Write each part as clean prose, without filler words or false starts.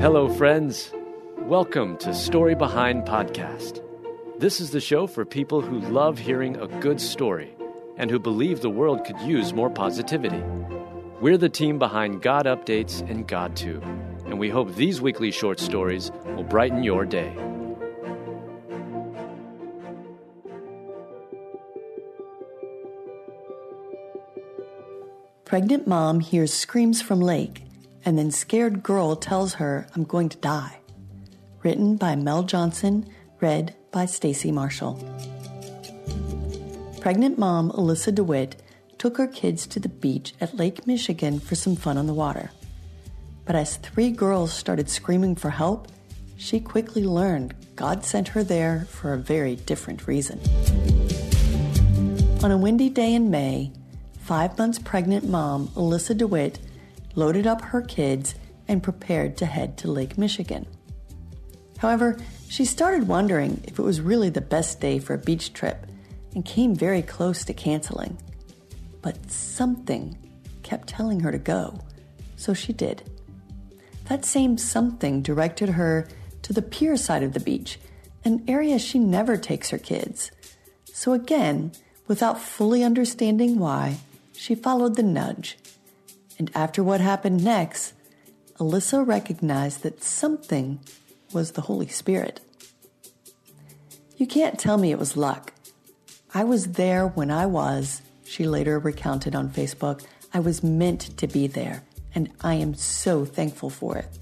Hello, friends. Welcome to Story Behind Podcast. This is the show for people who love hearing a good story and who believe the world could use more positivity. We're the team behind God Updates and GodTube, and we hope these weekly short stories will brighten your day. Pregnant mom hears screams from lake, and then scared girl tells her, "I'm going to die." Written by Mel Johnson, read by Stacy Marshall. Pregnant mom Alyssa DeWitt took her kids to the beach at Lake Michigan for some fun on the water. But as 3 girls started screaming for help, she quickly learned God sent her there for a very different reason. On a windy day in May, 5 months pregnant mom Alyssa DeWitt loaded up her kids and prepared to head to Lake Michigan. However, she started wondering if it was really the best day for a beach trip and came very close to canceling. But something kept telling her to go, so she did. That same something directed her to the pier side of the beach, an area she never takes her kids. So again, without fully understanding why, she followed the nudge. And after what happened next, Alyssa recognized that something was the Holy Spirit. "You can't tell me it was luck. I was there when I was," she later recounted on Facebook. "I was meant to be there, and I am so thankful for it."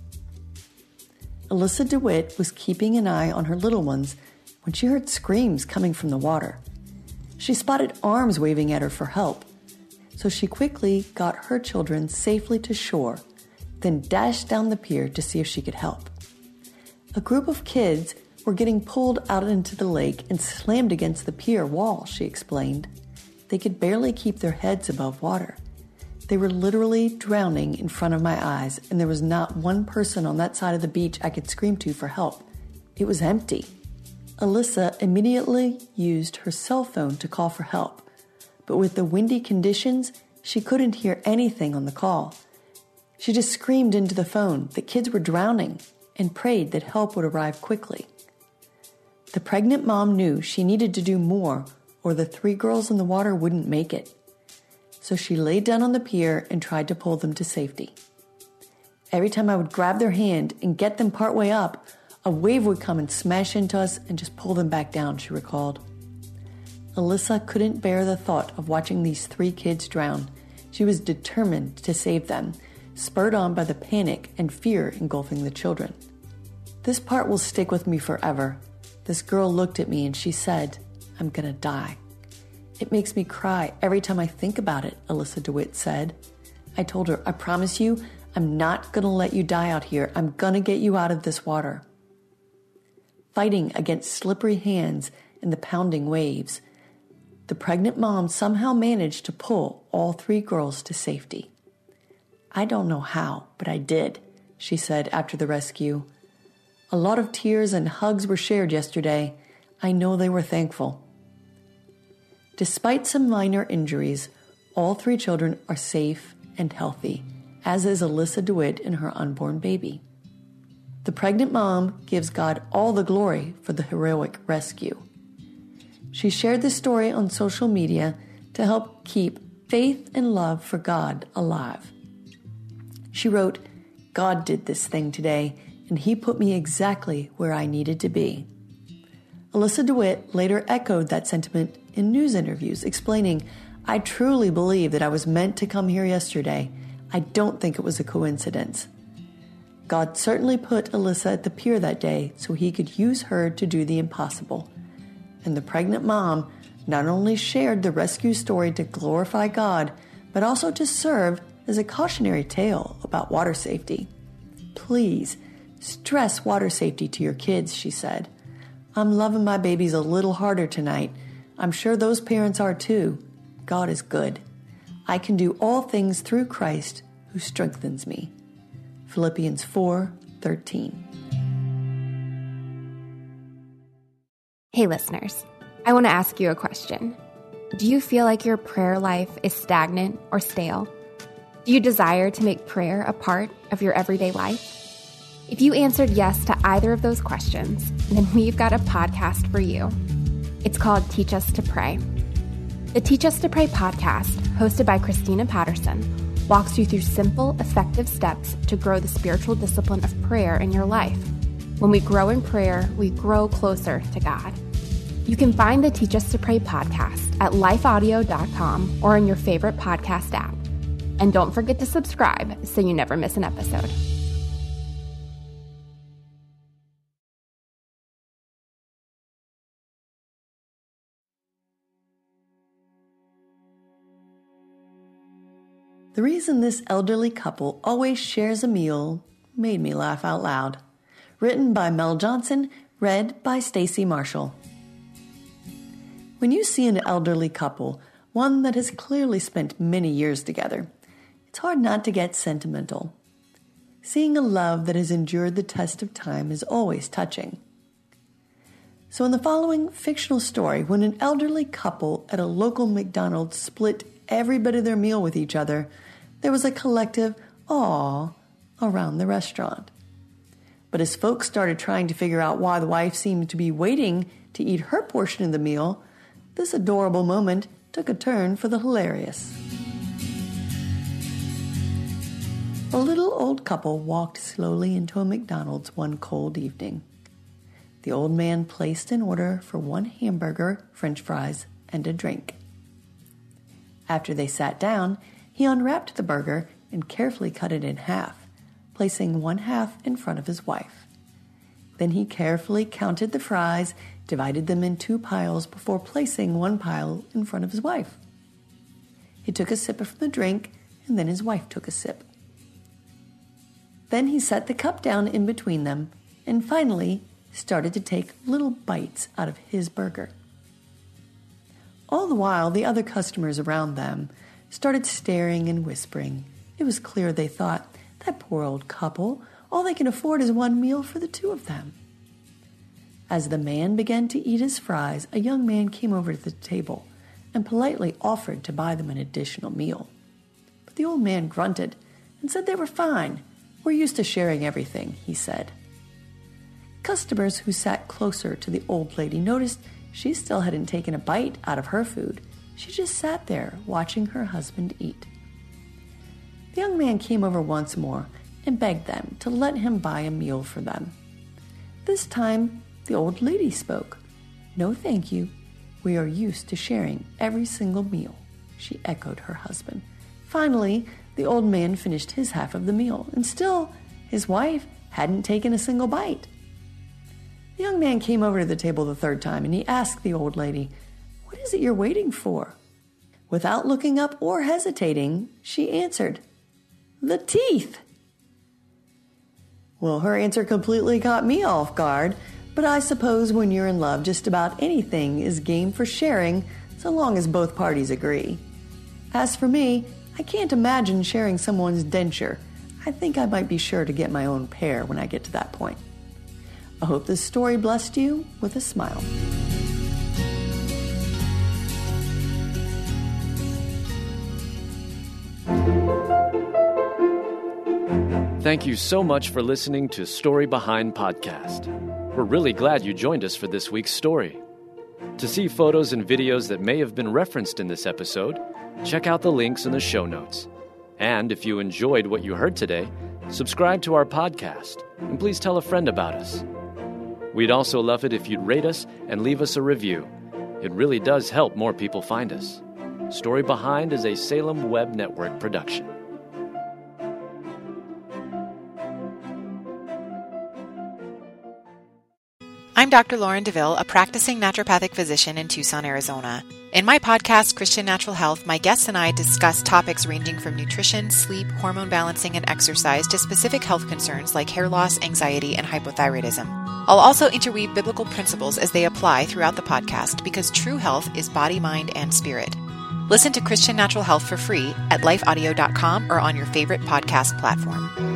Alyssa DeWitt was keeping an eye on her little ones when she heard screams coming from the water. She spotted arms waving at her for help, so she quickly got her children safely to shore, then dashed down the pier to see if she could help. A group of kids were getting pulled out into the lake and slammed against the pier wall, she explained. They could barely keep their heads above water. They were literally drowning in front of my eyes, and there was not one person on that side of the beach I could scream to for help. It was empty. Alyssa immediately used her cell phone to call for help, but with the windy conditions, she couldn't hear anything on the call. She just screamed into the phone that kids were drowning and prayed that help would arrive quickly. The pregnant mom knew she needed to do more or the 3 girls in the water wouldn't make it. So she laid down on the pier and tried to pull them to safety. "Every time I would grab their hand and get them partway up, a wave would come and smash into us and just pull them back down," she recalled. Alyssa couldn't bear the thought of watching these 3 kids drown. She was determined to save them, spurred on by the panic and fear engulfing the children. "This part will stick with me forever. This girl looked at me and she said, 'I'm gonna die.' It makes me cry every time I think about it," Alyssa DeWitt said. "I told her, 'I promise you, I'm not gonna let you die out here. I'm gonna get you out of this water.'" Fighting against slippery hands and the pounding waves, the pregnant mom somehow managed to pull all 3 girls to safety. "I don't know how, but I did," she said after the rescue. "A lot of tears and hugs were shared yesterday. I know they were thankful." Despite some minor injuries, all 3 children are safe and healthy, as is Alyssa DeWitt and her unborn baby. The pregnant mom gives God all the glory for the heroic rescue. She shared this story on social media to help keep faith and love for God alive. She wrote, "God did this thing today, and He put me exactly where I needed to be." Alyssa DeWitt later echoed that sentiment in news interviews, explaining, "I truly believe that I was meant to come here yesterday. I don't think it was a coincidence." God certainly put Alyssa at the pier that day so He could use her to do the impossible. And the pregnant mom not only shared the rescue story to glorify God, but also to serve as a cautionary tale about water safety. "Please, stress water safety to your kids," she said. "I'm loving my babies a little harder tonight. I'm sure those parents are too. God is good. I can do all things through Christ who strengthens me." Philippians 4:13. Hey listeners, I want to ask you a question. Do you feel like your prayer life is stagnant or stale? Do you desire to make prayer a part of your everyday life? If you answered yes to either of those questions, then we've got a podcast for you. It's called Teach Us to Pray. The Teach Us to Pray podcast, hosted by Christina Patterson, walks you through simple, effective steps to grow the spiritual discipline of prayer in your life. When we grow in prayer, we grow closer to God. You can find the Teach Us to Pray podcast at lifeaudio.com or in your favorite podcast app. And don't forget to subscribe so you never miss an episode. The reason this elderly couple always shares a meal made me laugh out loud. Written by Mel Johnson, read by Stacy Marshall. When you see an elderly couple, one that has clearly spent many years together, it's hard not to get sentimental. Seeing a love that has endured the test of time is always touching. So in the following fictional story, when an elderly couple at a local McDonald's split every bit of their meal with each other, there was a collective "aw" around the restaurant. But as folks started trying to figure out why the wife seemed to be waiting to eat her portion of the meal, this adorable moment took a turn for the hilarious. A little old couple walked slowly into a McDonald's one cold evening. The old man placed an order for 1 hamburger, French fries, and a drink. After they sat down, he unwrapped the burger and carefully cut it in half, placing 1/2 in front of his wife. Then he carefully counted the fries, divided them in 2 piles before placing 1 pile in front of his wife. He took a sip of the drink, and then his wife took a sip. Then he set the cup down in between them, and finally started to take little bites out of his burger. All the while, the other customers around them started staring and whispering. It was clear they thought, that poor old couple, all they can afford is 1 meal for the 2 of them. As the man began to eat his fries, a young man came over to the table and politely offered to buy them an additional meal. But the old man grunted and said they were fine. "We're used to sharing everything," he said. Customers who sat closer to the old lady noticed she still hadn't taken a bite out of her food. She just sat there watching her husband eat. The young man came over once more and begged them to let him buy a meal for them. This time, the old lady spoke. "No, thank you. We are used to sharing every single meal," she echoed her husband. Finally, the old man finished his half of the meal, and still his wife hadn't taken a single bite. The young man came over to the table the 3rd time, and he asked the old lady, "What is it you're waiting for?" Without looking up or hesitating, she answered, "The teeth." Well, her answer completely caught me off guard, but I suppose when you're in love, just about anything is game for sharing, so long as both parties agree. As for me, I can't imagine sharing someone's denture. I think I might be sure to get my own pair when I get to that point. I hope this story blessed you with a smile. Thank you so much for listening to Story Behind Podcast. We're really glad you joined us for this week's story. To see photos and videos that may have been referenced in this episode, check out the links in the show notes. And if you enjoyed what you heard today, subscribe to our podcast, and please tell a friend about us. We'd also love it if you'd rate us and leave us a review. It really does help more people find us. Story Behind is a Salem Web Network production. I'm Dr. Lauren DeVille, a practicing naturopathic physician in Tucson, Arizona. In my podcast, Christian Natural Health, my guests and I discuss topics ranging from nutrition, sleep, hormone balancing, and exercise to specific health concerns like hair loss, anxiety, and hypothyroidism. I'll also interweave biblical principles as they apply throughout the podcast because true health is body, mind, and spirit. Listen to Christian Natural Health for free at lifeaudio.com or on your favorite podcast platform.